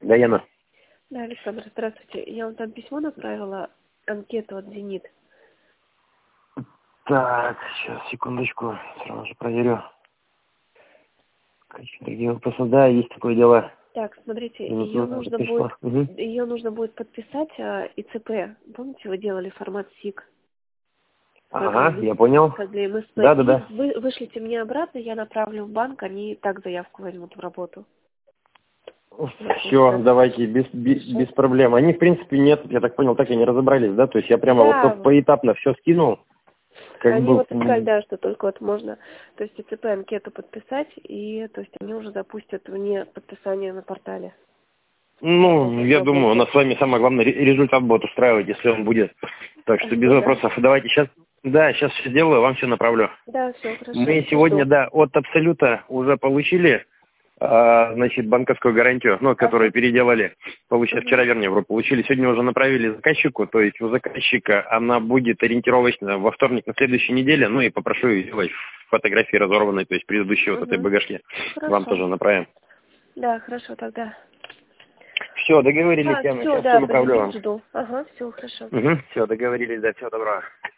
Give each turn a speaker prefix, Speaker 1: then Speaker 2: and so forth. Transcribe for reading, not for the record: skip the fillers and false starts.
Speaker 1: Да, Яна.
Speaker 2: Да, Александр, здравствуйте. Я вам там письмо направила, анкету от «Зенит».
Speaker 1: Так, сейчас, секундочку, сразу же проверю. Какие вопросы? Да, есть такое дело.
Speaker 2: Так, смотрите,
Speaker 1: Минуту, пришло.
Speaker 2: ее нужно будет подписать ИЦП. Помните, вы делали формат СИК?
Speaker 1: Ага, я понял.
Speaker 2: Как для МСП.
Speaker 1: Да.
Speaker 2: И вы вышлите мне обратно, я направлю в банк, они и так заявку возьмут в работу.
Speaker 1: Все, давайте, без проблем. Они, в принципе, нет, я так понял, так и не разобрались, да? То есть я прямо вот
Speaker 2: Да,
Speaker 1: только поэтапно все скинул. Как
Speaker 2: они
Speaker 1: бы...
Speaker 2: вот искали, да, что только вот можно, то есть ИЦП анкету подписать, и то есть они уже запустят мне подписание на портале.
Speaker 1: Ну, я думаю, у нас с вами самое главное, результат будет устраивать, если он будет. Так что без вопросов. Давайте сейчас, сейчас все сделаю, вам все направлю.
Speaker 2: Да, все, хорошо.
Speaker 1: Мы сегодня, да, от Абсолюта уже получили, значит, банковскую гарантию, ну, которую переделали. Вчера, вернее, получили. Сегодня уже направили заказчику, то есть у заказчика она будет ориентировочно во вторник на следующей неделе, ну, и попрошу ее сделать фотографии разорванной, то есть предыдущей вот этой багажки. Вам тоже направим.
Speaker 2: Да, хорошо, тогда.
Speaker 1: Все, договорились, Яна,
Speaker 2: Все,
Speaker 1: сейчас
Speaker 2: да,
Speaker 1: все направлю вам.
Speaker 2: жду. Ага, все, хорошо.
Speaker 1: Все, договорились, да, всего доброго.